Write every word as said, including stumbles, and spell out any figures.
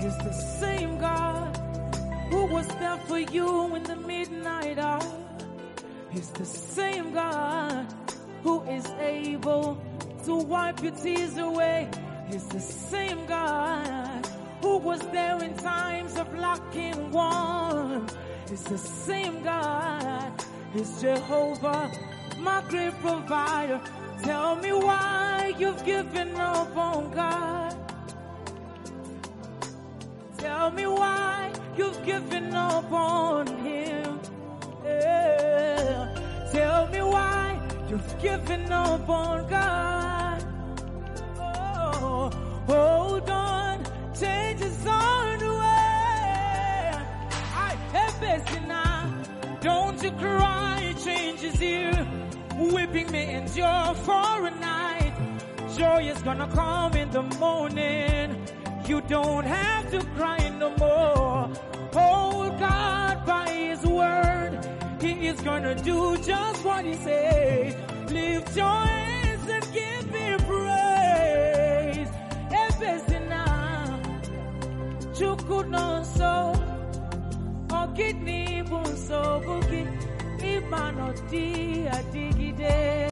He's the same God who was there for you in the midnight hour. He's the same God who is able to wipe your tears away. He's the same God who was there in times of lacking want. He's the same God. He's Jehovah, my great provider. Tell me why you've given up on God. Tell me why you've given up on Him. Yeah. Tell me why you've given up on God. Oh, hold on, change is on the way. I have best now. Don't you cry, change is here. Weeping may endure for a night. Joy is gonna come in the morning. You don't have to cry no more. Hold God by His word. He is gonna do just what He said. Lift your hands and give Him praise. Ebesina, chukuno so, okidni bunso buki, imanoti adigide.